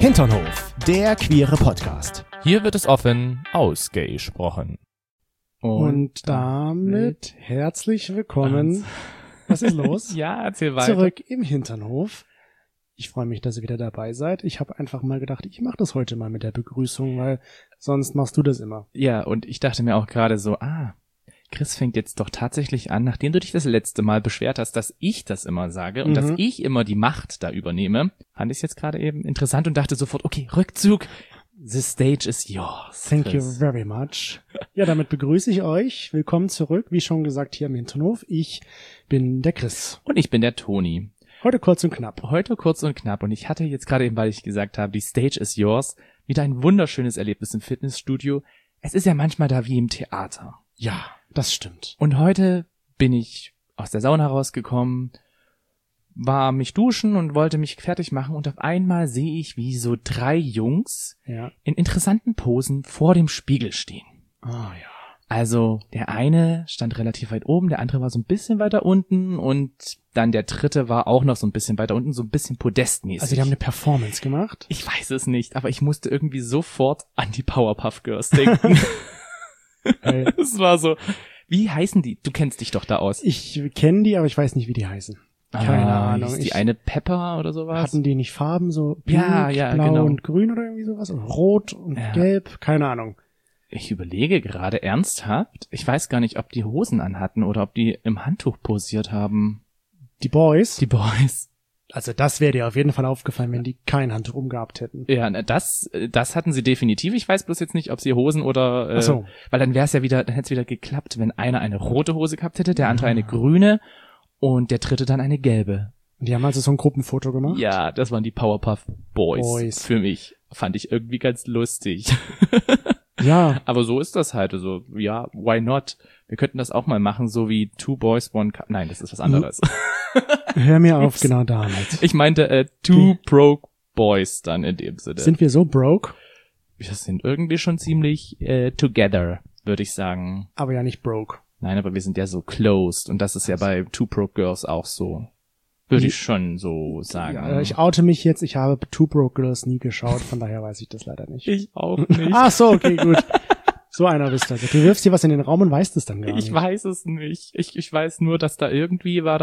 Hinternhof, der queere Podcast. Hier wird es offen ausgesprochen. Und damit herzlich willkommen. Was ist los? Ja, erzähl weiter. Zurück im Hinternhof. Ich freue mich, dass ihr wieder dabei seid. Ich habe einfach mal gedacht, ich mache das heute mal mit der Begrüßung, weil sonst machst du das immer. Ja, und ich dachte mir auch gerade so, Chris fängt jetzt doch tatsächlich an, nachdem du dich das letzte Mal beschwert hast, dass ich das immer sage und dass ich immer die Macht da übernehme, fand ich es jetzt gerade eben interessant und dachte sofort, okay, Rückzug, the stage is yours. Thank you Chris. very much. Ja, damit begrüße ich euch. Willkommen zurück, wie schon gesagt, hier im Hinternhof. Ich bin der Chris. Und ich bin der Toni. Heute kurz und knapp. Heute kurz und knapp und ich hatte jetzt gerade eben, weil ich gesagt habe, die Stage is yours, wieder ein wunderschönes Erlebnis im Fitnessstudio. Es ist ja manchmal da wie im Theater. Ja, das stimmt. Und heute bin ich aus der Sauna rausgekommen, war mich duschen und wollte mich fertig machen und auf einmal sehe ich, wie so 3 Jungs in interessanten Posen vor dem Spiegel stehen. Ah ja. Also der eine stand relativ weit oben, der andere war so ein bisschen weiter unten und dann der dritte war auch noch so ein bisschen weiter unten, so ein bisschen podestmäßig. Also die haben eine Performance gemacht? Ich weiß es nicht, aber ich musste irgendwie sofort an die Powerpuff Girls denken. Es war so, wie heißen die? Du kennst dich doch da aus. Ich kenne die, aber ich weiß nicht, wie die heißen. Keine Ahnung. Ist die eine Pepper oder sowas? Hatten die nicht Farben, so pink, ja, blau genau. und grün oder irgendwie sowas? Oder rot und gelb? Keine Ahnung. Ich überlege gerade ernsthaft. Ich weiß gar nicht, ob die Hosen anhatten oder ob die im Handtuch posiert haben. Die Boys? Die Boys. Also das wäre dir auf jeden Fall aufgefallen, wenn die kein Handtuch umgehabt hätten. Ja, das hatten sie definitiv. Ich weiß bloß jetzt nicht, ob sie Hosen oder, Ach so. Weil dann wär's ja wieder, dann hätte es wieder geklappt, wenn einer eine rote Hose gehabt hätte, der andere eine grüne und der dritte dann eine gelbe. Die haben also so ein Gruppenfoto gemacht? Ja, das waren die Powerpuff Boys. Für mich. Fand ich irgendwie ganz lustig. Ja. Aber so ist das halt. Also, ja, why not? Wir könnten das auch mal machen, so wie Two Boys, One Cup. Nein, das ist was anderes. Hör mir auf, genau damit. Ich meinte Two Broke Boys dann in dem Sinne. Sind wir so broke? Wir sind irgendwie schon ziemlich together, würde ich sagen. Aber ja nicht broke. Nein, aber wir sind ja so closed und das ist ja bei Two Broke Girls auch so. Würde ich schon so sagen. Ja, ich oute mich jetzt, ich habe Two Broke Girls nie geschaut, von daher weiß ich das leider nicht. Ich auch nicht. Ach so, okay, gut. So einer bist du. Du wirfst hier was in den Raum und weißt es dann gar nicht. Ich weiß es nicht. Ich weiß nur, dass da irgendwie war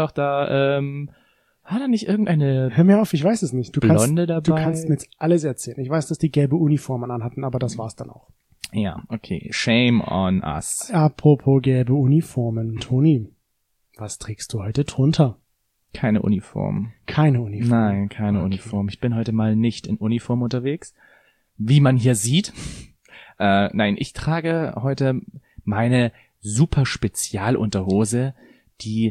da nicht irgendeine Hör mir auf, ich weiß es nicht. Blonde dabei? Du kannst mir jetzt alles erzählen. Ich weiß, dass die gelbe Uniformen anhatten, aber das war's dann auch. Ja, okay. Shame on us. Apropos gelbe Uniformen. Toni, was trägst du heute drunter? Keine Uniform. Keine Uniform? Nein, keine Uniform. Ich bin heute mal nicht in Uniform unterwegs. Wie man hier sieht. Nein, ich trage heute meine super Spezialunterhose, die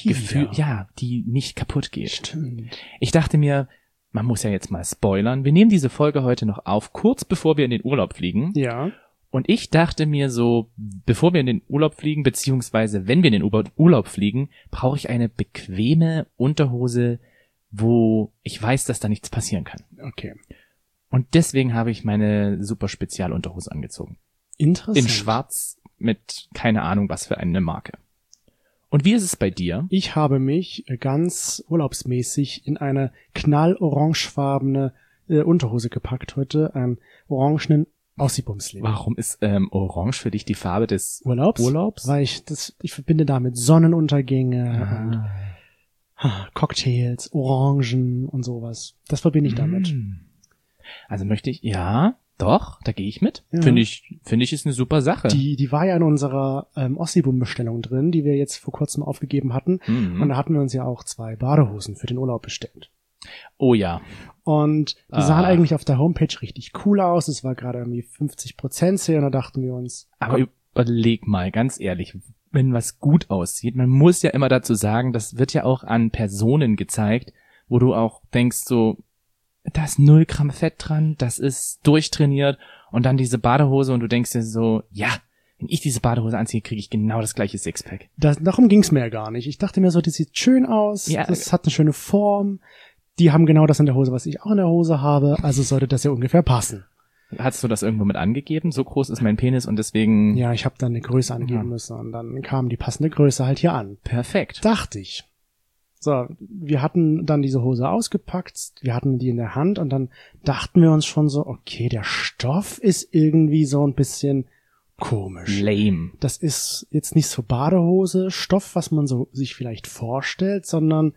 die nicht kaputt geht. Stimmt. Ich dachte mir, man muss ja jetzt mal spoilern. Wir nehmen diese Folge heute noch auf, kurz bevor wir in den Urlaub fliegen. Ja. Und ich dachte mir so, bevor wir in den Urlaub fliegen, beziehungsweise wenn wir in den Urlaub fliegen, brauche ich eine bequeme Unterhose, wo ich weiß, dass da nichts passieren kann. Okay. Und deswegen habe ich meine super Spezialunterhose angezogen. Interessant. In schwarz mit keine Ahnung was für eine Marke. Und wie ist es bei dir? Ich habe mich ganz urlaubsmäßig in eine knallorangefarbene Unterhose gepackt heute, einen orangenen Aussiebumsling. Warum ist Orange für dich die Farbe des Urlaubs? Weil ich verbinde damit Sonnenuntergänge und Cocktails, Orangen und sowas. Das verbinde ich damit. Also möchte ich, ja, doch, da gehe ich mit. Ja. Finde ich ist eine super Sache. Die war ja in unserer Ossibum-Bestellung drin, die wir jetzt vor kurzem aufgegeben hatten. Und da hatten wir uns ja auch 2 Badehosen für den Urlaub bestellt. Oh ja. Und die sahen eigentlich auf der Homepage richtig cool aus. Es war gerade irgendwie 50% Sale und da dachten wir uns. Aber überleg mal, ganz ehrlich, wenn was gut aussieht, man muss ja immer dazu sagen, das wird ja auch an Personen gezeigt, wo du auch denkst so, da ist 0 Gramm Fett dran, das ist durchtrainiert und dann diese Badehose und du denkst dir so, ja, wenn ich diese Badehose anziehe, kriege ich genau das gleiche Sixpack. Darum ging's mir ja gar nicht. Ich dachte mir so, das sieht schön aus, ja, das hat eine schöne Form. Die haben genau das in der Hose, was ich auch in der Hose habe, also sollte das ja ungefähr passen. Hast du das irgendwo mit angegeben? So groß ist mein Penis und deswegen... Ja, ich habe dann eine Größe angeben müssen und dann kam die passende Größe halt hier an. Perfekt. Dachte ich. So, wir hatten dann diese Hose ausgepackt, wir hatten die in der Hand und dann dachten wir uns schon so, okay, der Stoff ist irgendwie so ein bisschen komisch. Lame. Das ist jetzt nicht so Badehose, Stoff, was man so sich vielleicht vorstellt, sondern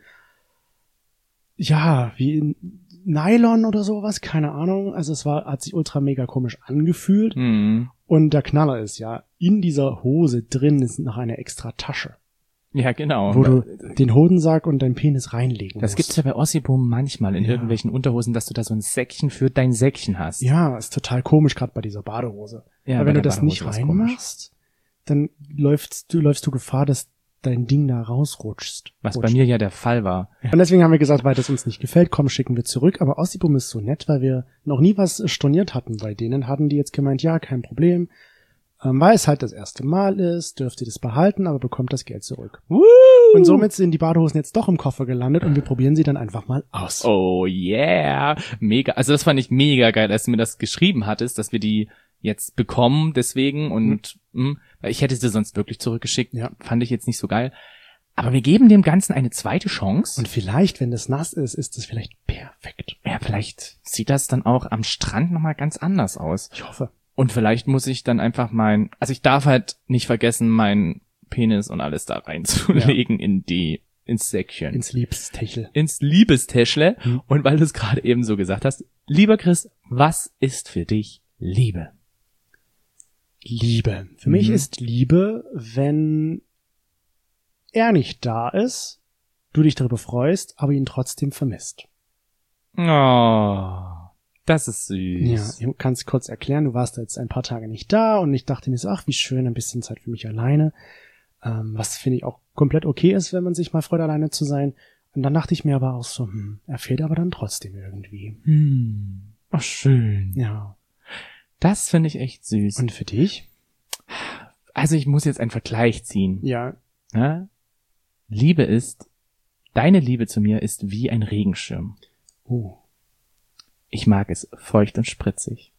ja, wie Nylon oder sowas, keine Ahnung. Also hat sich ultra mega komisch angefühlt. Und der Knaller ist ja, in dieser Hose drin ist noch eine extra Tasche. Ja, genau. Wo du den Hodensack und deinen Penis reinlegen Das musst. gibt's ja bei Ossibum manchmal in irgendwelchen Unterhosen, dass du da so ein Säckchen für dein Säckchen hast. Ja, ist total komisch, gerade bei dieser Badehose. Ja, weil bei wenn du der das nicht Badehose ist komisch. reinmachst, dann läufst du Gefahr, dass dein Ding da rausrutschst. Was bei mir ja der Fall war. Und deswegen haben wir gesagt, weil das uns nicht gefällt, komm, schicken wir zurück. Aber Ossibum ist so nett, weil wir noch nie was storniert hatten bei denen. Hatten die jetzt gemeint, ja, kein Problem. Weil es halt das erste Mal ist, dürft ihr das behalten, aber bekommt das Geld zurück. Woo! Und somit sind die Badehosen jetzt doch im Koffer gelandet und wir probieren sie dann einfach mal aus. Oh yeah. Mega. Also das fand ich mega geil, als du mir das geschrieben hattest, dass wir die jetzt bekommen deswegen und weil ich hätte sie sonst wirklich zurückgeschickt. Ja. Fand ich jetzt nicht so geil. Aber wir geben dem Ganzen eine zweite Chance. Und vielleicht, wenn das nass ist, ist das vielleicht perfekt. Ja, vielleicht sieht das dann auch am Strand nochmal ganz anders aus. Ich hoffe. Und vielleicht muss ich dann einfach also ich darf halt nicht vergessen, meinen Penis und alles da reinzulegen ins Säckchen. Ins Liebstäschle. Ins Liebestäschle. Und weil du es gerade eben so gesagt hast, lieber Chris, was ist für dich Liebe? Liebe. Für mich ist Liebe, wenn er nicht da ist, du dich darüber freust, aber ihn trotzdem vermisst. Oh, das ist süß. Ja, ich kann es kurz erklären. Du warst jetzt ein paar Tage nicht da und ich dachte mir so, ach, wie schön, ein bisschen Zeit für mich alleine. Was finde ich auch komplett okay ist, wenn man sich mal freut, alleine zu sein. Und dann dachte ich mir aber auch so, er fehlt aber dann trotzdem irgendwie. Ach, schön. Ja. Das finde ich echt süß. Und für dich? Also ich muss jetzt einen Vergleich ziehen. Ja. Ja? Deine Liebe zu mir ist wie ein Regenschirm. Oh. Ich mag es feucht und spritzig.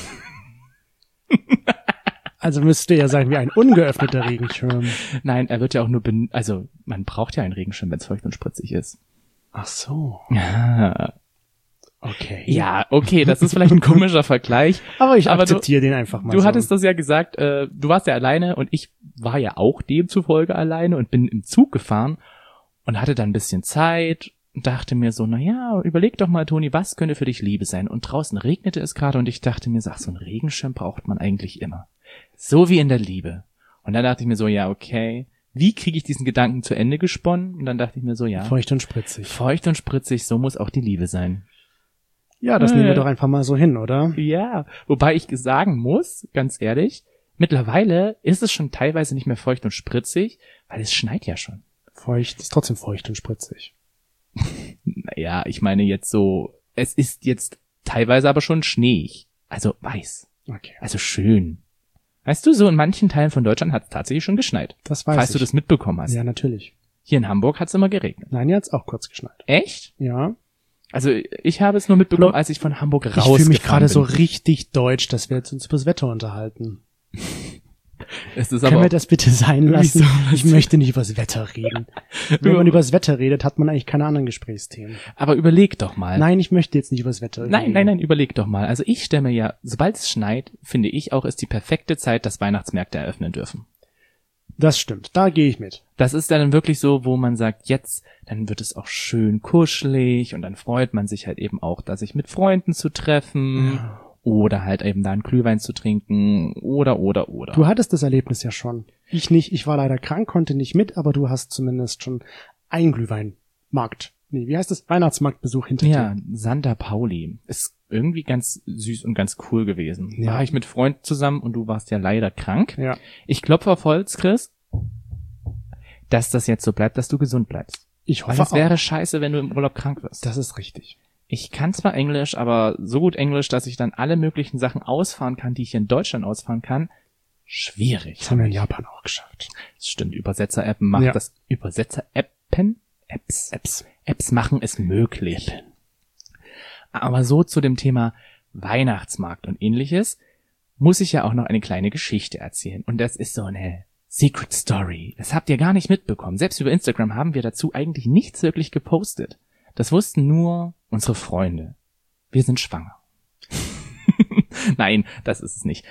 Also müsste ja sein wie ein ungeöffneter Regenschirm. Nein, er wird ja auch nur also man braucht ja einen Regenschirm, wenn es feucht und spritzig ist. Ach so. Ja. Okay. Ja, okay, das ist vielleicht ein komischer Vergleich. Aber ich akzeptiere den einfach mal. Du hattest das ja gesagt, du warst ja alleine und ich war ja auch demzufolge alleine und bin im Zug gefahren und hatte dann ein bisschen Zeit und dachte mir so, überleg doch mal, Toni, was könnte für dich Liebe sein? Und draußen regnete es gerade und ich dachte mir, so ein Regenschirm braucht man eigentlich immer. So wie in der Liebe. Und dann dachte ich mir so, ja, okay, wie kriege ich diesen Gedanken zu Ende gesponnen? Und dann dachte ich mir so, ja. Feucht und spritzig. Feucht und spritzig, so muss auch die Liebe sein. Ja, das nehmen wir doch einfach mal so hin, oder? Ja, wobei ich sagen muss, ganz ehrlich, mittlerweile ist es schon teilweise nicht mehr feucht und spritzig, weil es schneit ja schon. Feucht ist trotzdem feucht und spritzig. Naja, ich meine jetzt so, es ist jetzt teilweise aber schon schneeig, also weiß. Okay. Also schön. Weißt du, so in manchen Teilen von Deutschland hat es tatsächlich schon geschneit. Das weiß Falls ich. du das mitbekommen hast. Ja, natürlich. Hier in Hamburg hat es immer geregnet. Nein, jetzt auch kurz geschneit. Echt? Ja. Also ich habe es nur mitbekommen, als ich von Hamburg rausgefahren bin. Ich fühle mich gerade so richtig deutsch, dass wir jetzt uns über das Wetter unterhalten. Es ist Können aber wir das bitte sein lassen? Wieso? Ich möchte nicht über das Wetter reden. Wenn man über das Wetter redet, hat man eigentlich keine anderen Gesprächsthemen. aber überleg doch mal. Nein, ich möchte jetzt nicht über das Wetter reden. Nein, überleg doch mal. Also ich stelle mir ja, sobald es schneit, finde ich auch, ist die perfekte Zeit, dass Weihnachtsmärkte eröffnen dürfen. Das stimmt, da gehe ich mit. Das ist dann wirklich so, wo man sagt, jetzt, dann wird es auch schön kuschelig und dann freut man sich halt eben auch, da sich mit Freunden zu treffen oder halt eben da einen Glühwein zu trinken oder. Du hattest das Erlebnis ja schon. Ich nicht, ich war leider krank, konnte nicht mit, aber du hast zumindest schon einen Glühweinmarkt. Nee, wie heißt das? Weihnachtsmarktbesuch hinter Ja, dir. Santa Pauli. Ist irgendwie ganz süß und ganz cool gewesen. Ja. War ich mit Freunden zusammen und du warst ja leider krank. Ja. Ich klopfe auf Holz, Chris, dass das jetzt so bleibt, dass du gesund bleibst. Ich Weil hoffe es wäre scheiße, wenn du im Urlaub krank wirst. Das ist richtig. Ich kann zwar Englisch, aber so gut Englisch, dass ich dann alle möglichen Sachen ausfahren kann, die ich hier in Deutschland ausfahren kann. Schwierig. Das haben wir in Japan auch geschafft. Das stimmt, Übersetzer-Appen macht Ja. das. Apps machen es möglich. Aber so zu dem Thema Weihnachtsmarkt und ähnliches muss ich ja auch noch eine kleine Geschichte erzählen. Und das ist so eine Secret Story. Das habt ihr gar nicht mitbekommen. Selbst über Instagram haben wir dazu eigentlich nichts wirklich gepostet. Das wussten nur unsere Freunde. Wir sind schwanger. Nein, das ist es nicht.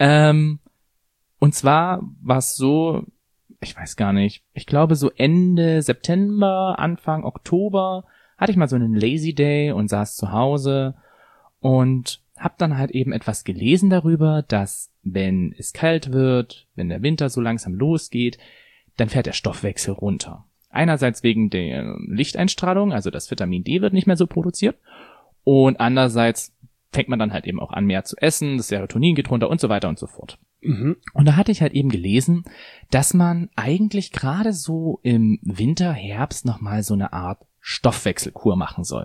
Und zwar war es so, ich weiß gar nicht, ich glaube so Ende September, Anfang Oktober hatte ich mal so einen Lazy Day und saß zu Hause und hab dann halt eben etwas gelesen darüber, dass wenn es kalt wird, wenn der Winter so langsam losgeht, dann fährt der Stoffwechsel runter. Einerseits wegen der Lichteinstrahlung, also das Vitamin D wird nicht mehr so produziert, und andererseits fängt man dann halt eben auch an, mehr zu essen, das Serotonin geht runter und so weiter und so fort. Mhm. Und da hatte ich halt eben gelesen, dass man eigentlich gerade so im Winter, Herbst nochmal so eine Art Stoffwechselkur machen soll.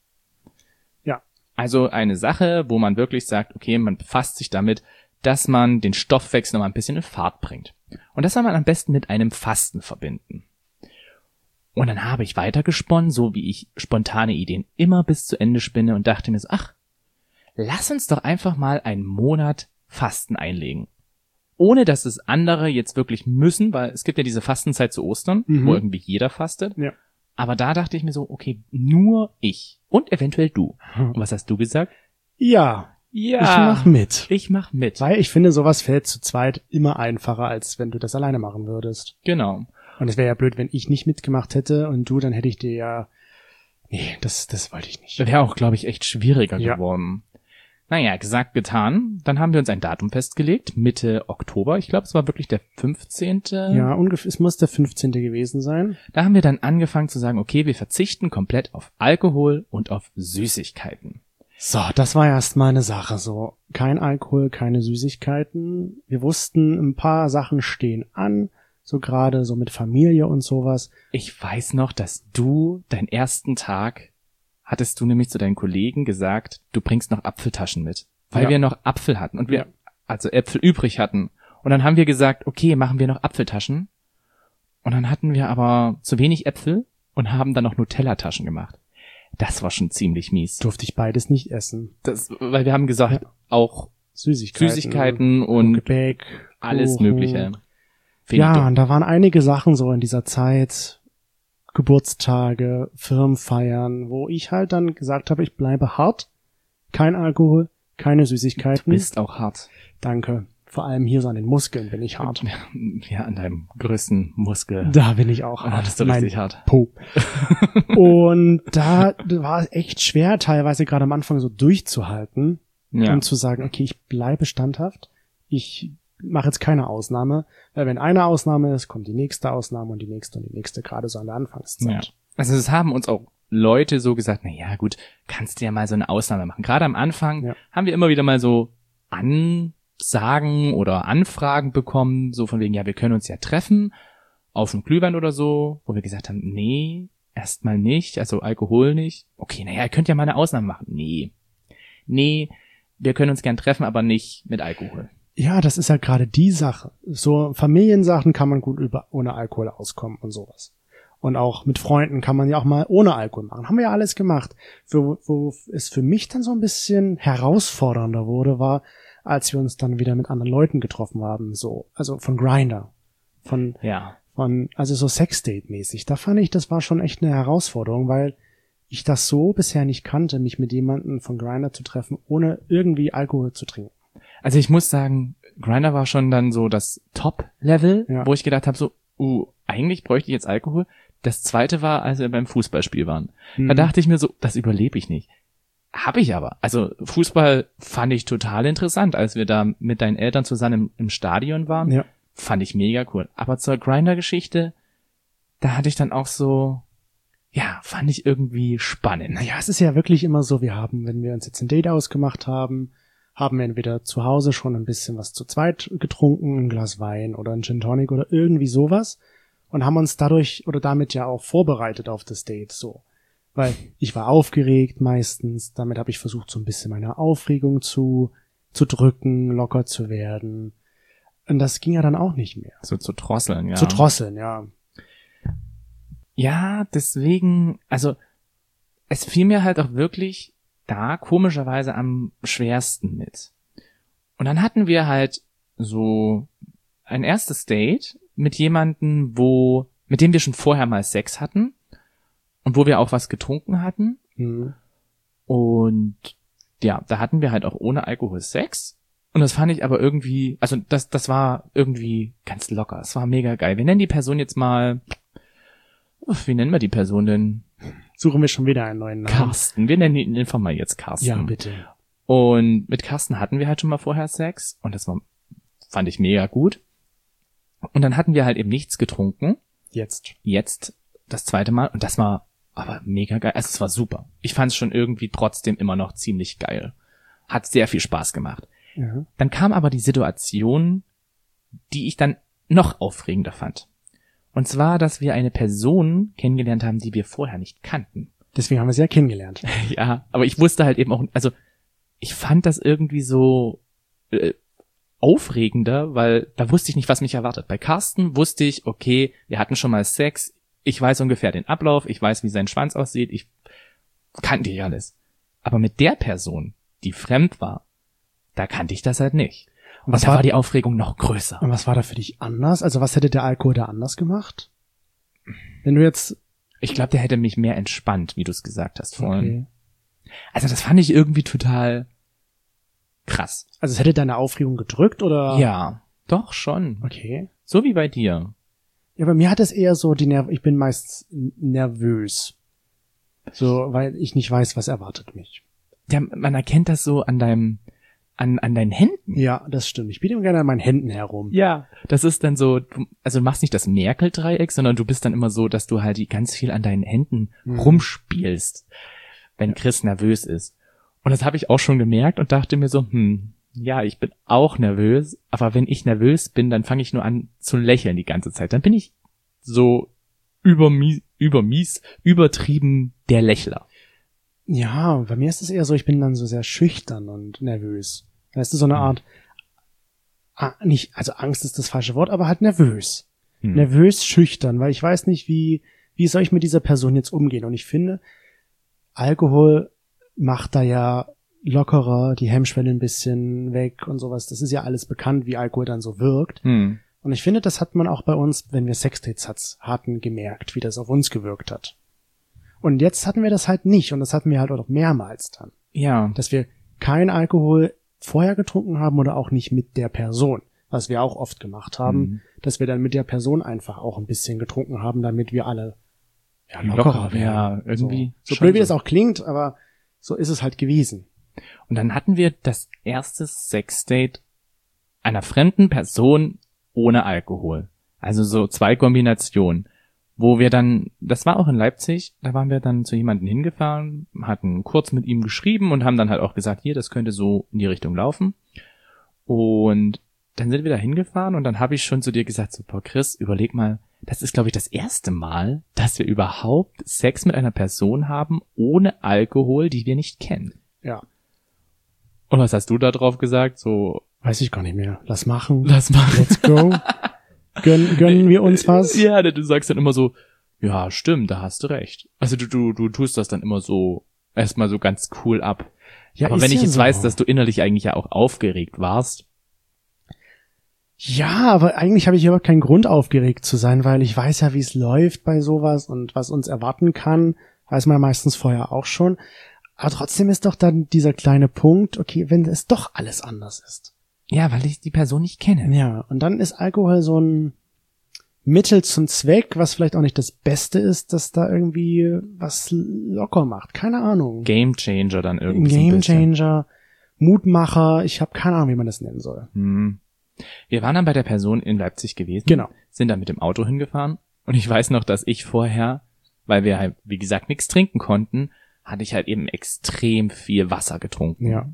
Ja. Also eine Sache, wo man wirklich sagt, okay, man befasst sich damit, dass man den Stoffwechsel nochmal ein bisschen in Fahrt bringt. Und das soll man am besten mit einem Fasten verbinden. Und dann habe ich weitergesponnen, so wie ich spontane Ideen immer bis zu Ende spinne und dachte mir so, ach, lass uns doch einfach mal einen Monat Fasten einlegen. Ohne dass es andere jetzt wirklich müssen, weil es gibt ja diese Fastenzeit zu Ostern, wo irgendwie jeder fastet. Ja. Aber da dachte ich mir so, okay, nur ich und eventuell du. Und was hast du gesagt? Ja. Ja. Ich mach mit. Ich mach mit. Weil ich finde, sowas fällt zu zweit immer einfacher, als wenn du das alleine machen würdest. Genau. Und es wäre ja blöd, wenn ich nicht mitgemacht hätte und du, dann hätte ich dir ja... Nee, das wollte ich nicht. Wäre auch, glaube ich, echt schwieriger Ja. geworden. Naja, gesagt, getan. Dann haben wir uns ein Datum festgelegt, Mitte Oktober. Ich glaube, es war wirklich der 15. Ja, ungefähr, es muss der 15. gewesen sein. Da haben wir dann angefangen zu sagen, okay, wir verzichten komplett auf Alkohol und auf Süßigkeiten. So, das war erst mal eine Sache, so. Kein Alkohol, keine Süßigkeiten. Wir wussten, ein paar Sachen stehen an, so gerade so mit Familie und sowas. Ich weiß noch, dass du deinen ersten Tag hattest du nämlich zu deinen Kollegen gesagt, du bringst noch Apfeltaschen mit, weil Ja. wir noch Apfel hatten und wir Ja. also Äpfel übrig hatten. Und dann haben wir gesagt, okay, machen wir noch Apfeltaschen. Und dann hatten wir aber zu wenig Äpfel und haben dann noch Nutella-Taschen gemacht. Das war schon ziemlich mies. Durfte ich beides nicht essen. Das, weil wir haben gesagt, auch Süßigkeiten und Gebäck, alles Kuchen. Mögliche. Ja, und da waren einige Sachen so in dieser Zeit, Geburtstage, Firmenfeiern, wo ich halt dann gesagt habe, ich bleibe hart, kein Alkohol, keine Süßigkeiten. Du bist auch hart. Danke. Vor allem hier so an den Muskeln bin ich hart. Ja, an deinem größten Muskel. Da bin ich auch Ah, hart. das ist doch Mein richtig hart. Po. Und da war es echt schwer, teilweise gerade am Anfang so durchzuhalten Ja. und zu sagen, okay, ich bleibe standhaft, ich mache jetzt keine Ausnahme, weil wenn eine Ausnahme ist, kommt die nächste Ausnahme und die nächste, gerade so an der Anfangszeit. Ja. Also es haben uns auch Leute so gesagt, na ja, gut, kannst du ja mal so eine Ausnahme machen. Gerade am Anfang Ja. haben wir immer wieder mal so Ansagen oder Anfragen bekommen, so von wegen, ja, wir können uns ja treffen auf einen Glühwein oder so, wo wir gesagt haben, nee, erstmal nicht, also Alkohol nicht. Okay, naja, ihr könnt ja mal eine Ausnahme machen. Nee, wir können uns gern treffen, aber nicht mit Alkohol. Ja, das ist halt gerade die Sache. So Familiensachen kann man gut ohne Alkohol auskommen und sowas. Und auch mit Freunden kann man ja auch mal ohne Alkohol machen. Haben wir ja alles gemacht. Wo es für mich dann so ein bisschen herausfordernder wurde, war, als wir uns dann wieder mit anderen Leuten getroffen haben, so, also von Grindr. Ja. Also so Sexdate-mäßig. Da fand ich, das war schon echt eine Herausforderung, weil ich das so bisher nicht kannte, mich mit jemandem von Grindr zu treffen, ohne irgendwie Alkohol zu trinken. Also ich muss sagen, Grindr war schon dann so das Top-Level, Ja. wo ich gedacht habe, so, eigentlich bräuchte ich jetzt Alkohol. Das zweite war, als wir beim Fußballspiel waren. Da dachte ich mir so, das überlebe ich nicht. Hab ich aber. Also Fußball fand ich total interessant, als wir da mit deinen Eltern zusammen im Stadion waren. Ja. Fand ich mega cool. Aber zur Grindr-Geschichte, da hatte ich dann auch so, ja, fand ich irgendwie spannend. Naja, es ist ja wirklich immer so, wenn wir uns jetzt ein Date ausgemacht haben wir entweder zu Hause schon ein bisschen was zu zweit getrunken, ein Glas Wein oder ein Gin Tonic oder irgendwie sowas und haben uns dadurch oder damit ja auch vorbereitet auf das Date, so. Weil ich war aufgeregt meistens, damit habe ich versucht, so ein bisschen meine Aufregung zu drücken, locker zu werden. Und das ging ja dann auch nicht mehr. So zu drosseln, ja. Zu drosseln, ja. Ja, deswegen, also es fiel mir halt auch wirklich da komischerweise am schwersten mit. Und dann hatten wir halt so ein erstes Date mit jemandem, mit dem wir schon vorher mal Sex hatten und wo wir auch was getrunken hatten. Mhm. Und ja, da hatten wir halt auch ohne Alkohol Sex. Und das fand ich aber irgendwie, also das war irgendwie ganz locker. Es war mega geil. Wir nennen die Person jetzt mal, wie nennen wir die Person denn? Suchen wir schon wieder einen neuen Namen. Carsten. Wir nennen ihn einfach mal jetzt Carsten. Ja, bitte. Und mit Carsten hatten wir halt schon mal vorher Sex. Und das fand ich mega gut. Und dann hatten wir halt eben nichts getrunken. Jetzt das zweite Mal. Und das war aber mega geil. Also es war super. Ich fand es schon irgendwie trotzdem immer noch ziemlich geil. Hat sehr viel Spaß gemacht. Ja. Dann kam aber die Situation, die ich dann noch aufregender fand. Und zwar, dass wir eine Person kennengelernt haben, die wir vorher nicht kannten. Deswegen haben wir sie ja kennengelernt. Ja, aber ich wusste halt eben auch, also ich fand das irgendwie so aufregender, weil da wusste ich nicht, was mich erwartet. Bei Carsten wusste ich, okay, wir hatten schon mal Sex, ich weiß ungefähr den Ablauf, ich weiß, wie sein Schwanz aussieht, ich kannte ja alles. Aber mit der Person, die fremd war, da kannte ich das halt nicht. Und da war die Aufregung noch größer. Und was war da für dich anders? Also was hätte der Alkohol da anders gemacht? Wenn du jetzt... Ich glaube, der hätte mich mehr entspannt, wie du es gesagt hast vorhin. Okay. Also das fand ich irgendwie total krass. Also es hätte deine Aufregung gedrückt, oder? Ja, doch schon. Okay. So wie bei dir. Ja, bei mir hat es eher so ich bin meist nervös. So, weil ich nicht weiß, was erwartet mich. Ja, man erkennt das so an deinen Händen. Ja, das stimmt. Ich biete ihm gerne an meinen Händen herum. Ja, das ist dann so, du machst nicht das Merkel-Dreieck, sondern du bist dann immer so, dass du halt ganz viel an deinen Händen rumspielst, wenn Chris nervös ist. Und das habe ich auch schon gemerkt und dachte mir so, ja, ich bin auch nervös, aber wenn ich nervös bin, dann fange ich nur an zu lächeln die ganze Zeit. Dann bin ich so übertrieben der Lächler. Ja, bei mir ist es eher so, ich bin dann so sehr schüchtern und nervös. Weißt du, so eine Art, also Angst ist das falsche Wort, aber halt nervös. Nervös, schüchtern, weil ich weiß nicht, wie soll ich mit dieser Person jetzt umgehen? Und ich finde, Alkohol macht da ja lockerer, die Hemmschwelle ein bisschen weg und sowas. Das ist ja alles bekannt, wie Alkohol dann so wirkt. Und ich finde, das hat man auch bei uns, wenn wir Sexdates hatten, gemerkt, wie das auf uns gewirkt hat. Und jetzt hatten wir das halt nicht. Und das hatten wir halt auch noch mehrmals dann. Ja. Dass wir kein Alkohol vorher getrunken haben oder auch nicht mit der Person. Was wir auch oft gemacht haben. Dass wir dann mit der Person einfach auch ein bisschen getrunken haben, damit wir alle lockerer werden. Ja, irgendwie. So blöd wie das auch klingt, aber so ist es halt gewesen. Und dann hatten wir das erste Sexdate einer fremden Person ohne Alkohol. Also so 2 Kombinationen. Wo wir dann, das war auch in Leipzig, da waren wir dann zu jemandem hingefahren, hatten kurz mit ihm geschrieben und haben dann halt auch gesagt, hier, das könnte so in die Richtung laufen. Und dann sind wir da hingefahren und dann habe ich schon zu dir gesagt, so, boah, Chris, überleg mal, das ist, glaube ich, das erste Mal, dass wir überhaupt Sex mit einer Person haben, ohne Alkohol, die wir nicht kennen. Ja. Und was hast du da drauf gesagt? So, weiß ich gar nicht mehr. Lass machen. Let's go. Gönnen wir uns was? Ja, du sagst dann immer so, ja, stimmt, da hast du recht. Also du tust das dann immer so, erstmal so ganz cool ab. Ja, aber wenn ich jetzt weiß, dass du innerlich eigentlich ja auch aufgeregt warst. Ja, aber eigentlich habe ich überhaupt keinen Grund, aufgeregt zu sein, weil ich weiß ja, wie es läuft bei sowas und was uns erwarten kann, weiß man ja meistens vorher auch schon. Aber trotzdem ist doch dann dieser kleine Punkt, okay, wenn es doch alles anders ist. Ja, weil ich die Person nicht kenne. Ja, und dann ist Alkohol so ein Mittel zum Zweck, was vielleicht auch nicht das Beste ist, dass da irgendwie was locker macht. Keine Ahnung. Game Changer dann irgendwie. Game Changer, Mutmacher, ich habe keine Ahnung, wie man das nennen soll. Wir waren dann bei der Person in Leipzig gewesen. Genau. Sind dann mit dem Auto hingefahren. Und ich weiß noch, dass ich vorher, weil wir halt, wie gesagt, nichts trinken konnten, hatte ich halt eben extrem viel Wasser getrunken. Ja.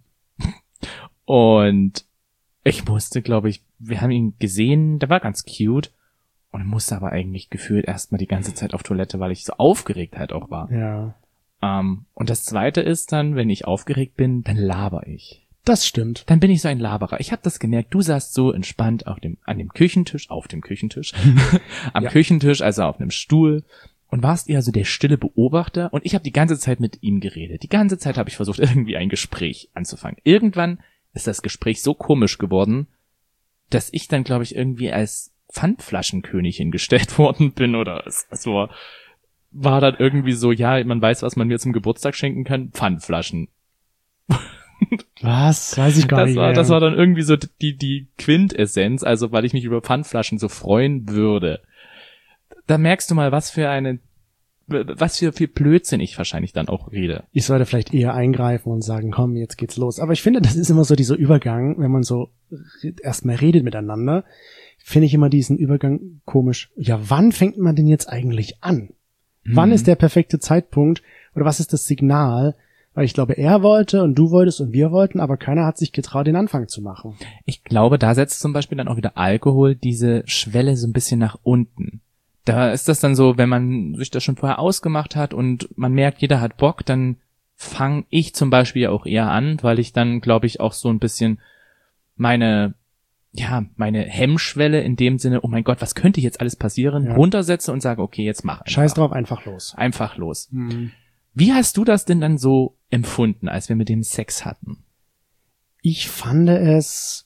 Und ich musste, glaube ich, wir haben ihn gesehen, der war ganz cute und musste aber eigentlich gefühlt erstmal die ganze Zeit auf Toilette, weil ich so aufgeregt halt auch war. Ja. Und das Zweite ist dann, wenn ich aufgeregt bin, dann laber ich. Das stimmt. Dann bin ich so ein Laberer. Ich habe das gemerkt, du saßt so entspannt am Küchentisch, Küchentisch, also auf einem Stuhl und warst eher so der stille Beobachter und ich habe die ganze Zeit mit ihm geredet. Die ganze Zeit habe ich versucht, irgendwie ein Gespräch anzufangen. Irgendwann ist das Gespräch so komisch geworden, dass ich dann, glaube ich, irgendwie als Pfandflaschenkönig hingestellt worden bin oder so. War dann irgendwie so, ja, man weiß, was man mir zum Geburtstag schenken kann, Pfandflaschen. Was? Weiß ich gar nicht mehr. Das war dann irgendwie so die Quintessenz, also weil ich mich über Pfandflaschen so freuen würde. Da merkst du mal, was für viel Blödsinn ich wahrscheinlich dann auch rede. Ich sollte vielleicht eher eingreifen und sagen, komm, jetzt geht's los. Aber ich finde, das ist immer so dieser Übergang, wenn man so erstmal redet miteinander, finde ich immer diesen Übergang komisch. Ja, wann fängt man denn jetzt eigentlich an? Wann ist der perfekte Zeitpunkt oder was ist das Signal? Weil ich glaube, er wollte und du wolltest und wir wollten, aber keiner hat sich getraut, den Anfang zu machen. Ich glaube, da setzt zum Beispiel dann auch wieder Alkohol diese Schwelle so ein bisschen nach unten. Da ist das dann so, wenn man sich das schon vorher ausgemacht hat und man merkt, jeder hat Bock, dann fange ich zum Beispiel auch eher an, weil ich dann, glaube ich, auch so ein bisschen meine Hemmschwelle in dem Sinne, oh mein Gott, was könnte jetzt alles passieren, runtersetze und sage, okay, jetzt mach einfach. Scheiß drauf, einfach los. Einfach los. Wie hast du das denn dann so empfunden, als wir mit dem Sex hatten? Ich fand es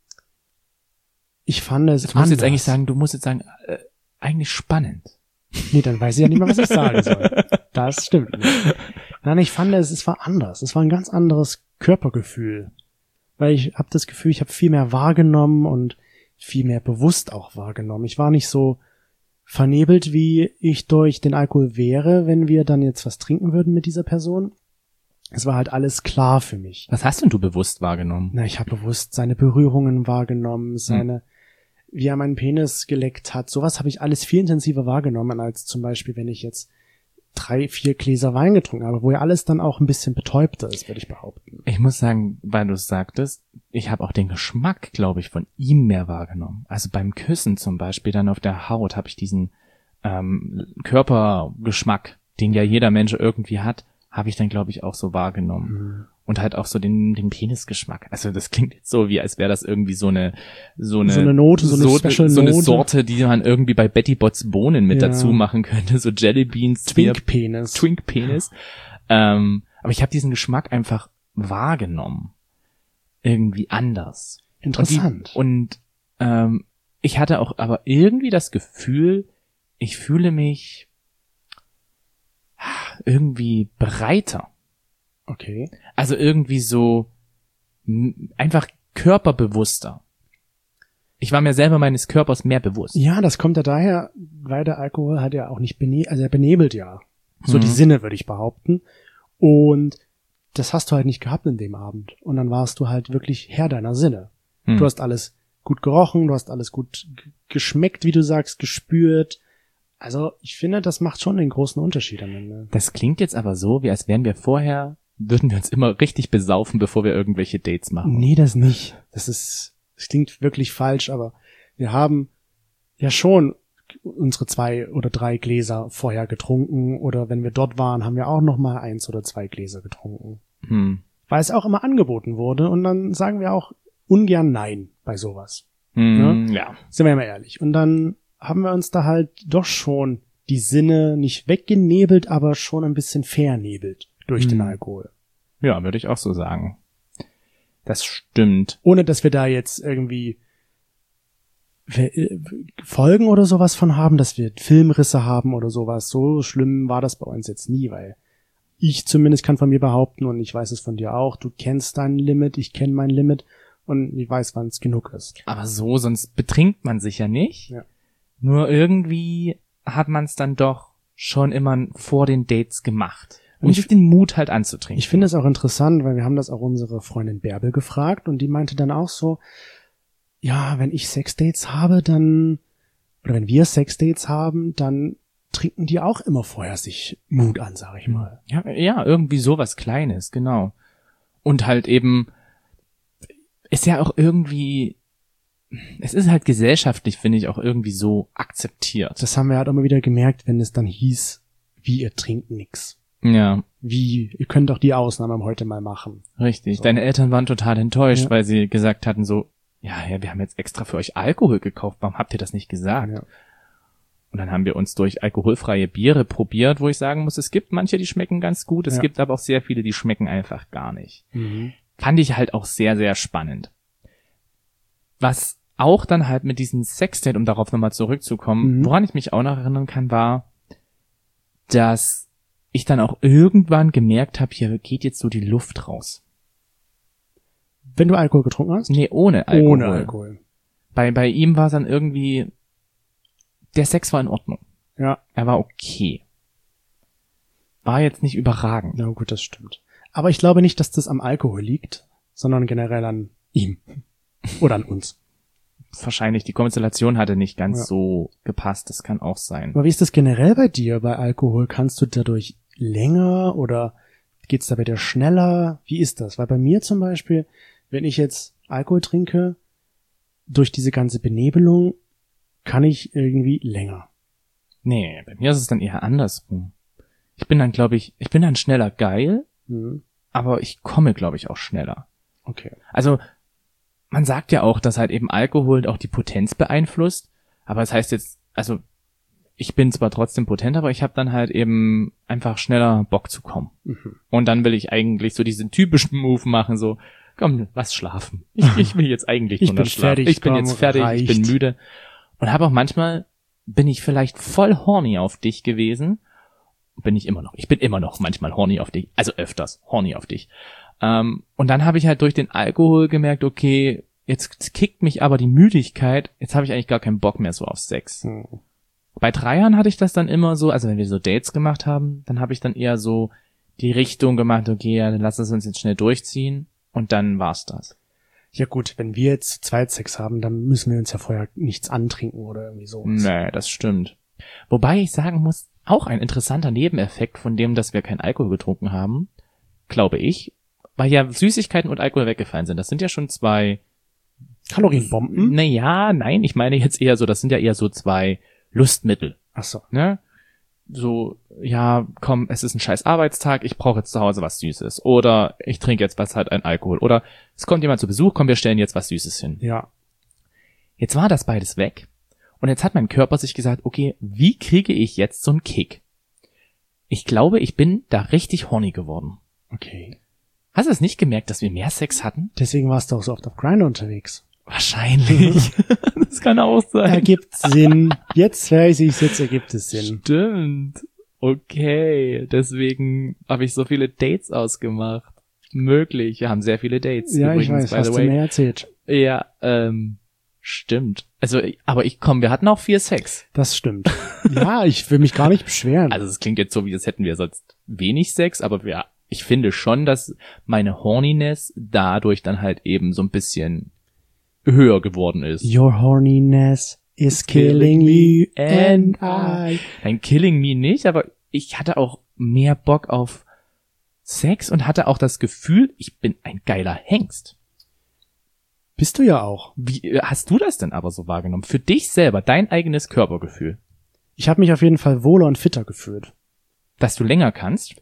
Du musst jetzt eigentlich sagen, eigentlich spannend. Nee, dann weiß ich ja nicht mehr, was ich sagen soll. Das stimmt nicht. Nein, ich fand es war anders. Es war ein ganz anderes Körpergefühl. Weil ich habe das Gefühl, ich habe viel mehr wahrgenommen und viel mehr bewusst auch wahrgenommen. Ich war nicht so vernebelt, wie ich durch den Alkohol wäre, wenn wir dann jetzt was trinken würden mit dieser Person. Es war halt alles klar für mich. Was hast denn du bewusst wahrgenommen? Na, ich habe bewusst seine Berührungen wahrgenommen, wie er meinen Penis geleckt hat. Sowas habe ich alles viel intensiver wahrgenommen, als zum Beispiel, wenn ich jetzt 3-4 Gläser Wein getrunken habe, wo ja alles dann auch ein bisschen betäubter ist, würde ich behaupten. Ich muss sagen, weil du es sagtest, ich habe auch den Geschmack, glaube ich, von ihm mehr wahrgenommen. Also beim Küssen zum Beispiel, dann auf der Haut, habe ich diesen Körpergeschmack, den ja jeder Mensch irgendwie hat, habe ich dann, glaube ich, auch so wahrgenommen. Und halt auch so den Penisgeschmack. Also das klingt jetzt so, wie als wäre das irgendwie so eine Note, so eine Special so eine Note. Sorte, die man irgendwie bei Betty Bots Bohnen mit dazu machen könnte. So Jelly Beans. Twink Penis. Aber ich habe diesen Geschmack einfach wahrgenommen. Irgendwie anders. Interessant. Und ich hatte auch aber irgendwie das Gefühl, ich fühle mich irgendwie breiter. Okay. Also irgendwie so einfach körperbewusster. Ich war mir selber meines Körpers mehr bewusst. Ja, das kommt ja daher, weil der Alkohol hat ja auch nicht er benebelt ja. So die Sinne, würde ich behaupten. Und das hast du halt nicht gehabt in dem Abend. Und dann warst du halt wirklich Herr deiner Sinne. Du hast alles gut gerochen, du hast alles gut geschmeckt, wie du sagst, gespürt. Also ich finde, das macht schon den großen Unterschied am Ende. Das klingt jetzt aber so, wie als würden wir uns immer richtig besaufen, bevor wir irgendwelche Dates machen. Nee, das nicht. Das klingt wirklich falsch, aber wir haben ja schon unsere 2 oder 3 Gläser vorher getrunken oder wenn wir dort waren, haben wir auch noch mal 1 oder 2 Gläser getrunken. Weil es auch immer angeboten wurde und dann sagen wir auch ungern Nein bei sowas. Ja. Sind wir ja mal ehrlich. Und dann haben wir uns da halt doch schon die Sinne nicht weggenebelt, aber schon ein bisschen vernebelt durch den Alkohol. Ja, würde ich auch so sagen. Das stimmt. Ohne, dass wir da jetzt irgendwie Folgen oder sowas von haben, dass wir Filmrisse haben oder sowas. So schlimm war das bei uns jetzt nie, weil ich zumindest kann von mir behaupten und ich weiß es von dir auch, du kennst dein Limit, ich kenne mein Limit und ich weiß, wann es genug ist. Aber so, sonst betrinkt man sich ja nicht. Ja. Nur irgendwie hat man es dann doch schon immer vor den Dates gemacht. Um sich den Mut halt anzutrinken. Ich finde es auch interessant, weil wir haben das auch unsere Freundin Bärbel gefragt und die meinte dann auch so, ja, wenn ich Sexdates habe, oder wenn wir Sexdates haben, dann trinken die auch immer vorher sich Mut an, sag ich mal. Ja, irgendwie sowas Kleines, genau. Und halt eben, ist ja auch irgendwie, es ist halt gesellschaftlich, finde ich, auch irgendwie so akzeptiert. Das haben wir halt immer wieder gemerkt, wenn es dann hieß, wie ihr trinkt nix. Ja. Ihr könnt doch die Ausnahme heute mal machen. Richtig. So. Deine Eltern waren total enttäuscht, weil sie gesagt hatten so, ja, wir haben jetzt extra für euch Alkohol gekauft, warum habt ihr das nicht gesagt? Ja. Und dann haben wir uns durch alkoholfreie Biere probiert, wo ich sagen muss, es gibt manche, die schmecken ganz gut, es gibt aber auch sehr viele, die schmecken einfach gar nicht. Fand ich halt auch sehr, sehr spannend. Was auch dann halt mit diesem Sexdate, um darauf nochmal zurückzukommen, woran ich mich auch noch erinnern kann, war, dass ich dann auch irgendwann gemerkt habe, hier geht jetzt so die Luft raus. Wenn du Alkohol getrunken hast? Nee, ohne Alkohol. Ohne Alkohol. Bei ihm war es dann irgendwie, der Sex war in Ordnung. Ja. Er war okay. War jetzt nicht überragend. Na gut, das stimmt. Aber ich glaube nicht, dass das am Alkohol liegt, sondern generell an ihm. Oder an uns. Wahrscheinlich, die Konstellation hatte nicht ganz so gepasst, das kann auch sein. Aber wie ist das generell bei dir bei Alkohol? Kannst du dadurch länger oder geht's da bei dir schneller? Wie ist das? Weil bei mir zum Beispiel, wenn ich jetzt Alkohol trinke, durch diese ganze Benebelung kann ich irgendwie länger. Nee, bei mir ist es dann eher andersrum. Ich bin dann schneller geil, aber ich komme, glaube ich, auch schneller. Okay. Also, man sagt ja auch, dass halt eben Alkohol auch die Potenz beeinflusst, aber das heißt jetzt, also, ich bin zwar trotzdem potent, aber ich habe dann halt eben einfach schneller Bock zu kommen. Und dann will ich eigentlich so diesen typischen Move machen, so, komm, lass schlafen. Ich will jetzt eigentlich nur noch schlafen. Ich bin jetzt fertig, reicht. Ich bin müde. Und habe auch manchmal, bin ich vielleicht voll horny auf dich gewesen. Bin ich immer noch. Ich bin immer noch manchmal horny auf dich. Also öfters horny auf dich. Und dann habe ich halt durch den Alkohol gemerkt, okay, jetzt kickt mich aber die Müdigkeit. Jetzt habe ich eigentlich gar keinen Bock mehr so auf Sex. Bei Dreiern hatte ich das dann immer so, also wenn wir so Dates gemacht haben, dann habe ich dann eher so die Richtung gemacht, okay, ja, dann lass es uns jetzt schnell durchziehen. Und dann war's das. Ja gut, wenn wir jetzt Zweitsex haben, dann müssen wir uns ja vorher nichts antrinken oder irgendwie so. Nee, das stimmt. Wobei ich sagen muss, auch ein interessanter Nebeneffekt von dem, dass wir keinen Alkohol getrunken haben, glaube ich, weil ja Süßigkeiten und Alkohol weggefallen sind. Das sind ja schon zwei Kalorienbomben? Nein, ich meine jetzt eher so, das sind ja eher so zwei Lustmittel. Ach so. Ne? So, ja, komm, es ist ein scheiß Arbeitstag, ich brauche jetzt zu Hause was Süßes. Oder ich trinke jetzt was halt ein Alkohol. Oder es kommt jemand zu Besuch, komm, wir stellen jetzt was Süßes hin. Ja. Jetzt war das beides weg. Und jetzt hat mein Körper sich gesagt, okay, wie kriege ich jetzt so einen Kick? Ich glaube, ich bin da richtig horny geworden. Okay. Hast du es nicht gemerkt, dass wir mehr Sex hatten? Deswegen warst du auch so oft auf Grindr unterwegs. Wahrscheinlich. Das kann auch sein. Ergibt Sinn. Jetzt weiß ich's, jetzt ergibt es Sinn. Stimmt. Okay. Deswegen habe ich so viele Dates ausgemacht. Möglich. Wir haben sehr viele Dates. Ja, übrigens, ich weiß, hast du mir erzählt. Ja, stimmt. Also, aber wir hatten auch 4 Sex. Das stimmt. Ja, ich will mich gar nicht beschweren. Also es klingt jetzt so, wie als hätten wir sonst wenig Sex, aber ich finde schon, dass meine Horniness dadurch dann halt eben so ein bisschen höher geworden ist. Your horniness is killing me and I. Nein, killing me nicht, aber ich hatte auch mehr Bock auf Sex und hatte auch das Gefühl, ich bin ein geiler Hengst. Bist du ja auch. Wie hast du das denn aber so wahrgenommen? Für dich selber, dein eigenes Körpergefühl? Ich habe mich auf jeden Fall wohler und fitter gefühlt. Dass du länger kannst?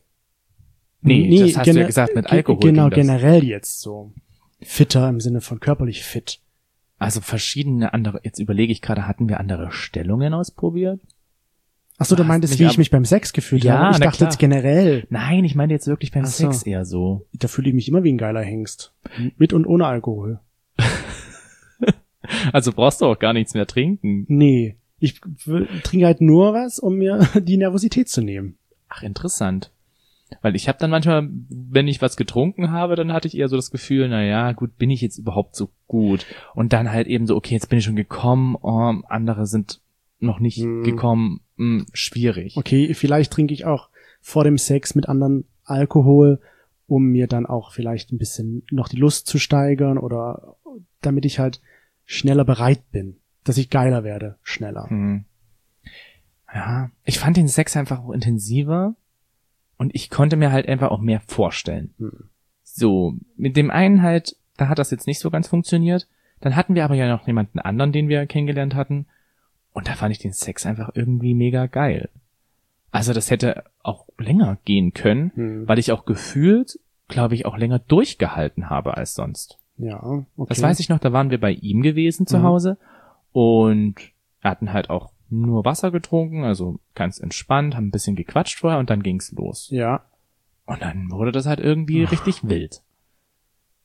Nee, das hast du ja gesagt mit Alkohol. Genau, generell jetzt so. Fitter im Sinne von körperlich fit. Also verschiedene andere, jetzt überlege ich gerade, hatten wir andere Stellungen ausprobiert? Ach so, du meintest, wie ich mich beim Sex gefühlt Ja, habe. Ich na dachte klar. jetzt generell. Nein, ich meine jetzt wirklich beim Ach so. Sex eher so. Da fühle ich mich immer wie ein geiler Hengst. Mit und ohne Alkohol. Also brauchst du auch gar nichts mehr trinken. Nee. Ich trinke halt nur was, um mir die Nervosität zu nehmen. Ach, interessant. Weil ich habe dann manchmal, wenn ich was getrunken habe, dann hatte ich eher so das Gefühl, naja, gut, bin ich jetzt überhaupt so gut? Und dann halt eben so, okay, jetzt bin ich schon gekommen, andere sind noch nicht gekommen, schwierig. Okay, vielleicht trinke ich auch vor dem Sex mit anderen Alkohol, um mir dann auch vielleicht ein bisschen noch die Lust zu steigern oder damit ich halt schneller bereit bin, dass ich geiler werde, schneller. Ja, ich fand den Sex einfach auch intensiver und ich konnte mir halt einfach auch mehr vorstellen. So, mit dem einen halt, da hat das jetzt nicht so ganz funktioniert. Dann hatten wir aber ja noch jemanden anderen, den wir kennengelernt hatten. Und da fand ich den Sex einfach irgendwie mega geil. Also das hätte auch länger gehen können, weil ich auch gefühlt, glaube ich, auch länger durchgehalten habe als sonst. Ja, okay. Das weiß ich noch, da waren wir bei ihm gewesen zu Hause und wir hatten halt auch nur Wasser getrunken, also ganz entspannt, haben ein bisschen gequatscht vorher und dann ging's los. Ja. Und dann wurde das halt irgendwie richtig wild.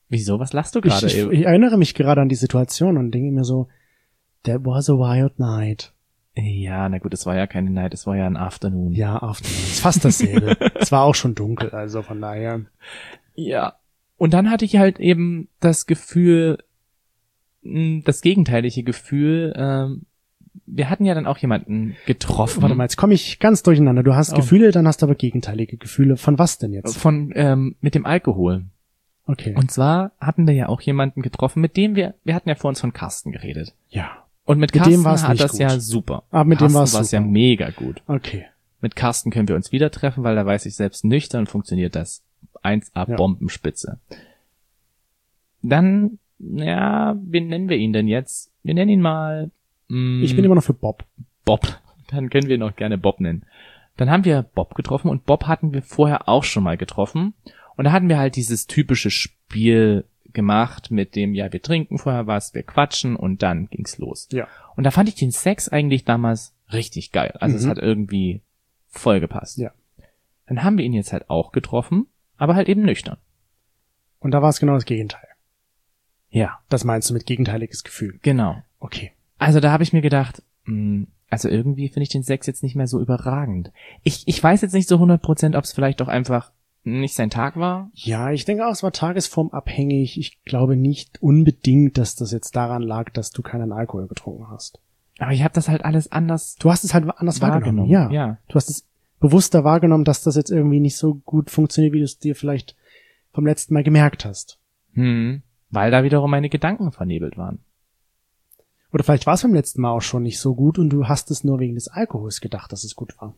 Wieso? Was lachst du gerade? Ich erinnere mich gerade an die Situation und denke mir so, that was a wild night. Ja, na gut, es war ja keine Night, es war ja ein Afternoon. Ja, Afternoon. Ist fast dasselbe. Es war auch schon dunkel, also von daher. Ja. Und dann hatte ich halt eben das Gefühl, das gegenteilige Gefühl, wir hatten ja dann auch jemanden getroffen. Warte mal, jetzt komme ich ganz durcheinander. Du hast Gefühle, dann hast du aber gegenteilige Gefühle. Von was denn jetzt? Mit dem Alkohol. Okay. Und zwar hatten wir ja auch jemanden getroffen, mit dem wir hatten ja vor uns von Carsten geredet. Ja. Und mit Mit Carsten dem war's hat nicht das gut. ja super. Aber mit dem war's war's ja super. mega gut. Okay. Mit Carsten können wir uns wieder treffen, weil da weiß ich selbst nüchtern funktioniert das 1A Ja. Bombenspitze. Dann, ja, wie nennen wir ihn denn jetzt? Wir nennen ihn mal Ich bin immer noch für Bob. Bob. Dann können wir ihn auch gerne Bob nennen. Dann haben wir Bob getroffen und Bob hatten wir vorher auch schon mal getroffen. Und da hatten wir halt dieses typische Spiel gemacht mit dem, ja, wir trinken vorher was, wir quatschen und dann ging's los. Ja. Und da fand ich den Sex eigentlich damals richtig geil. Also es hat irgendwie voll gepasst. Ja. Dann haben wir ihn jetzt halt auch getroffen, aber halt eben nüchtern. Und da war es genau das Gegenteil. Ja, Das meinst du mit gegenteiliges Gefühl. genau. Okay. Also da habe ich mir gedacht, also irgendwie finde ich den Sex jetzt nicht mehr so überragend. Ich weiß jetzt nicht so 100%, ob es vielleicht doch einfach nicht sein Tag war. Ja, ich denke auch, es war tagesformabhängig. Ich glaube nicht unbedingt, dass das jetzt daran lag, dass du keinen Alkohol getrunken hast. Aber ich habe das halt alles anders Du hast es halt anders wahrgenommen. Ja. Ja. Du hast es bewusster wahrgenommen, dass das jetzt irgendwie nicht so gut funktioniert, wie du es dir vielleicht vom letzten Mal gemerkt hast. Weil da wiederum meine Gedanken vernebelt waren. Oder vielleicht war es beim letzten Mal auch schon nicht so gut und du hast es nur wegen des Alkohols gedacht, dass es gut war.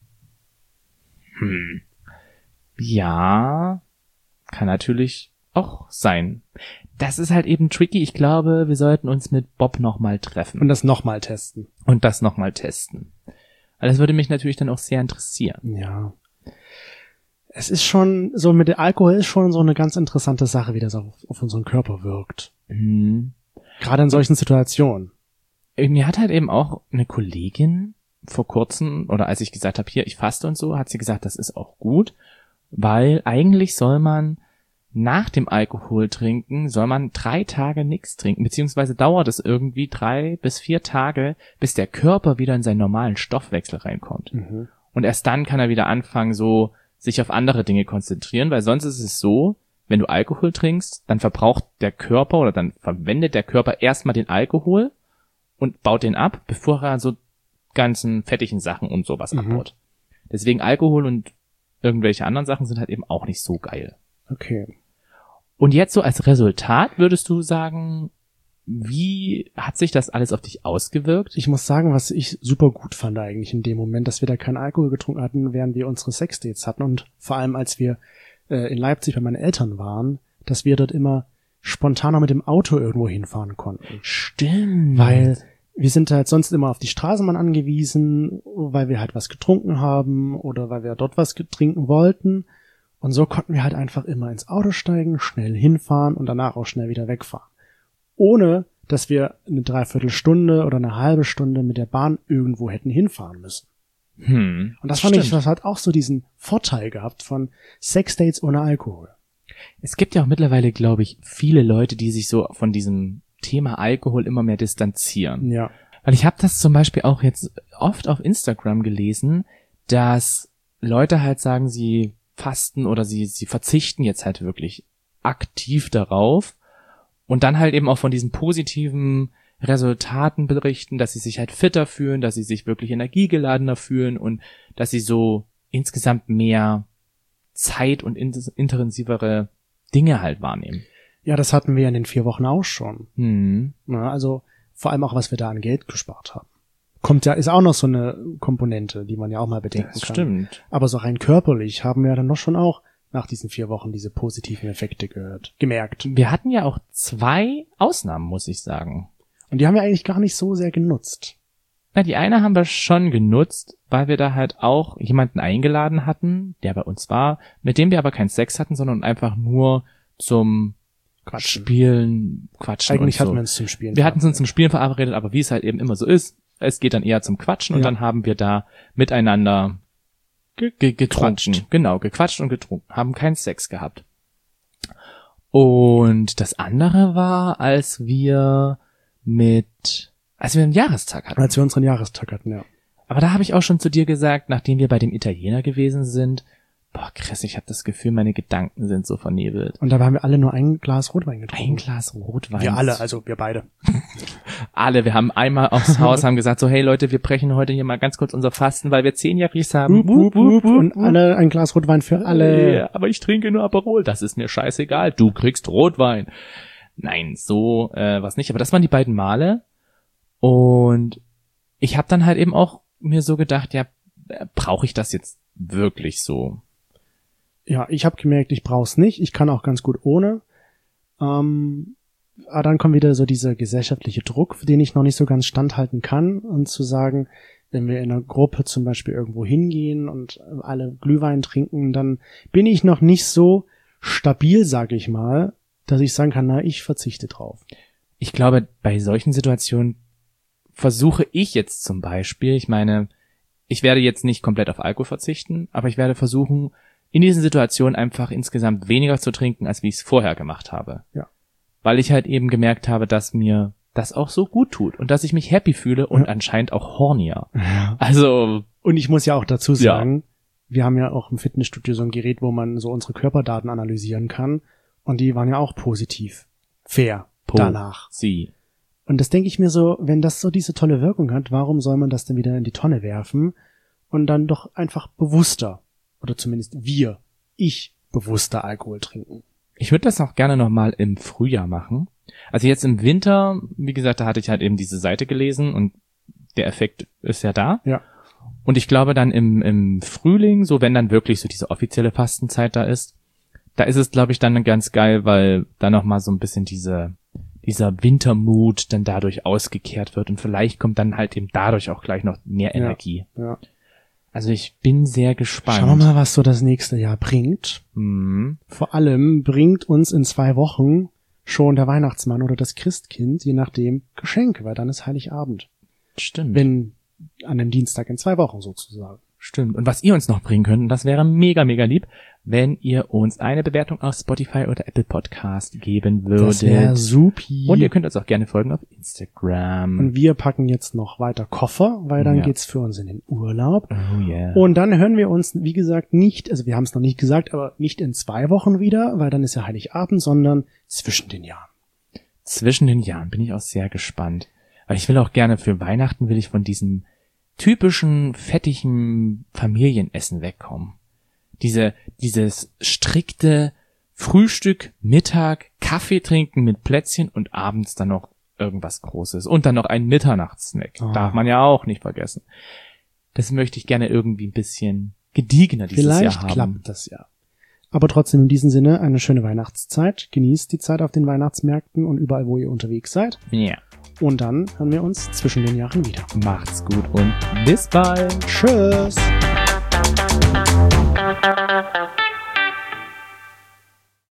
Ja, kann natürlich auch sein. Das ist halt eben tricky. Ich glaube, wir sollten uns mit Bob nochmal treffen. Und das nochmal testen. Und das nochmal testen. Weil das würde mich natürlich dann auch sehr interessieren. Ja. Es ist schon, so mit dem Alkohol ist schon so eine ganz interessante Sache, wie das auf unseren Körper wirkt. Gerade in solchen Situationen. Mir hat halt eben auch eine Kollegin vor kurzem, oder als ich gesagt habe, hier, ich faste und so, hat sie gesagt, das ist auch gut, weil eigentlich soll man nach dem Alkohol trinken, soll man 3 Tage nichts trinken, beziehungsweise dauert es irgendwie 3 bis 4 Tage, bis der Körper wieder in seinen normalen Stoffwechsel reinkommt. Und erst dann kann er wieder anfangen, so sich auf andere Dinge konzentrieren, weil sonst ist es so, wenn du Alkohol trinkst, dann verbraucht der Körper oder dann verwendet der Körper erstmal den Alkohol und baut den ab, bevor er so ganzen fettigen Sachen und sowas abbaut. Deswegen Alkohol und irgendwelche anderen Sachen sind halt eben auch nicht so geil. Okay. Und jetzt so als Resultat würdest du sagen, wie hat sich das alles auf dich ausgewirkt? Ich muss sagen, was ich super gut fand eigentlich in dem Moment, dass wir da keinen Alkohol getrunken hatten, während wir unsere Sexdates hatten und vor allem als wir in Leipzig bei meinen Eltern waren, dass wir dort immer spontan noch mit dem Auto irgendwo hinfahren konnten. Stimmt. Weil wir sind halt sonst immer auf die Straßenbahn angewiesen, weil wir halt was getrunken haben oder weil wir dort was trinken wollten. Und so konnten wir halt einfach immer ins Auto steigen, schnell hinfahren und danach auch schnell wieder wegfahren. Ohne, dass wir eine Dreiviertelstunde oder eine halbe Stunde mit der Bahn irgendwo hätten hinfahren müssen. Und das fand ich, das hat auch so diesen Vorteil gehabt von Sexdates ohne Alkohol. Es gibt ja auch mittlerweile, glaube ich, viele Leute, die sich so von diesem Thema Alkohol immer mehr distanzieren. Ja. Weil ich habe das zum Beispiel auch jetzt oft auf Instagram gelesen, dass Leute halt sagen, sie fasten oder sie verzichten jetzt halt wirklich aktiv darauf und dann halt eben auch von diesen positiven Resultaten berichten, dass sie sich halt fitter fühlen, dass sie sich wirklich energiegeladener fühlen und dass sie so insgesamt mehr Zeit und intensivere Dinge halt wahrnehmen. Ja, das hatten wir in den 4 Wochen auch schon. Mhm. Ja, also vor allem auch, was wir da an Geld gespart haben. Kommt ja, ist auch noch so eine Komponente, die man ja auch mal bedenken Das kann. stimmt. Aber so rein körperlich haben wir dann doch schon auch nach diesen 4 Wochen diese positiven Effekte gemerkt. Wir hatten ja auch 2 Ausnahmen, muss ich sagen. Und die haben wir eigentlich gar nicht so sehr genutzt. Na, die eine haben wir schon genutzt, weil wir da halt auch jemanden eingeladen hatten, der bei uns war, mit dem wir aber keinen Sex hatten, sondern einfach nur zum Quatschen. Spielen, Quatschen Eigentlich und so. hatten wir uns zum Spielen. Wir hatten uns zum Spielen verabredet, aber wie es halt eben immer so ist, es geht dann eher zum Quatschen und Ja. dann haben wir da miteinander getrunken. Gequatscht. Genau, gequatscht und getrunken, haben keinen Sex gehabt. Und das andere war, als wir einen Jahrestag hatten. Als wir unseren Jahrestag hatten, ja. Aber da habe ich auch schon zu dir gesagt, nachdem wir bei dem Italiener gewesen sind, boah, Chris, ich habe das Gefühl, meine Gedanken sind so vernebelt. Und da haben wir alle nur ein Glas Rotwein getrunken. Ein Glas Rotwein. Wir alle, also wir beide. Alle, wir haben einmal aufs Haus, haben gesagt so, hey Leute, wir brechen heute hier mal ganz kurz unser Fasten, weil wir 10-jähriges haben. Und alle ein Glas Rotwein für alle. Ja, aber ich trinke nur Aperol, das ist mir scheißegal, du kriegst Rotwein. Nein, so was nicht, aber das waren die beiden Male. Und ich habe dann halt eben auch mir so gedacht, ja, brauche ich das jetzt wirklich so? Ja, ich habe gemerkt, ich brauch's nicht. Ich kann auch ganz gut ohne. Aber dann kommt wieder so dieser gesellschaftliche Druck, für den ich noch nicht so ganz standhalten kann. Und zu sagen, wenn wir in einer Gruppe zum Beispiel irgendwo hingehen und alle Glühwein trinken, dann bin ich noch nicht so stabil, sage ich mal, dass ich sagen kann, na, ich verzichte drauf. Ich glaube, bei solchen Situationen versuche ich jetzt zum Beispiel, ich meine, ich werde jetzt nicht komplett auf Alkohol verzichten, aber ich werde versuchen, in diesen Situationen einfach insgesamt weniger zu trinken, als wie ich es vorher gemacht habe. Ja. Weil ich halt eben gemerkt habe, dass mir das auch so gut tut und dass ich mich happy fühle und anscheinend auch hornier. Ja. Also. Und ich muss ja auch dazu sagen, wir haben ja auch im Fitnessstudio so ein Gerät, wo man so unsere Körperdaten analysieren kann. Und die waren ja auch positiv. Fair. Danach. Und das denke ich mir so, wenn das so diese tolle Wirkung hat, warum soll man das denn wieder in die Tonne werfen und dann doch einfach bewusster, oder zumindest ich bewusster Alkohol trinken? Ich würde das auch gerne nochmal im Frühjahr machen. Also jetzt im Winter, wie gesagt, da hatte ich halt eben diese Seite gelesen und der Effekt ist ja da. Ja. Und ich glaube dann im Frühling, so wenn dann wirklich so diese offizielle Fastenzeit da ist es, glaube ich, dann ganz geil, weil da nochmal so ein bisschen dieser Wintermut dann dadurch ausgekehrt wird und vielleicht kommt dann halt eben dadurch auch gleich noch mehr Energie. Ja. Also ich bin sehr gespannt. Schauen wir mal, was so das nächste Jahr bringt. Mhm. Vor allem bringt uns in 2 Wochen schon der Weihnachtsmann oder das Christkind, je nachdem, Geschenke, weil dann ist Heiligabend. Stimmt. Wenn an dem Dienstag in 2 Wochen sozusagen. Stimmt. Und was ihr uns noch bringen könnt, das wäre mega, mega lieb, wenn ihr uns eine Bewertung auf Spotify oder Apple Podcast geben würdet. Das wäre supi. Und ihr könnt uns auch gerne folgen auf Instagram. Und wir packen jetzt noch weiter Koffer, weil dann geht's für uns in den Urlaub. Oh yeah. Und dann hören wir uns, wie gesagt, nicht, also wir haben es noch nicht gesagt, aber nicht in 2 Wochen wieder, weil dann ist ja Heiligabend, sondern zwischen den Jahren. Zwischen den Jahren bin ich auch sehr gespannt. Weil ich will auch gerne für Weihnachten will ich von diesem typischen, fettigen Familienessen wegkommen. Dieses strikte Frühstück, Mittag, Kaffee trinken mit Plätzchen und abends dann noch irgendwas Großes. Und dann noch ein Mitternachtssnack. Oh. Darf man ja auch nicht vergessen. Das möchte ich gerne irgendwie ein bisschen gediegener dieses Jahr haben. Vielleicht klappt das ja. Aber trotzdem in diesem Sinne eine schöne Weihnachtszeit. Genießt die Zeit auf den Weihnachtsmärkten und überall, wo ihr unterwegs seid. Ja. Und dann hören wir uns zwischen den Jahren wieder. Macht's gut und bis bald. Tschüss.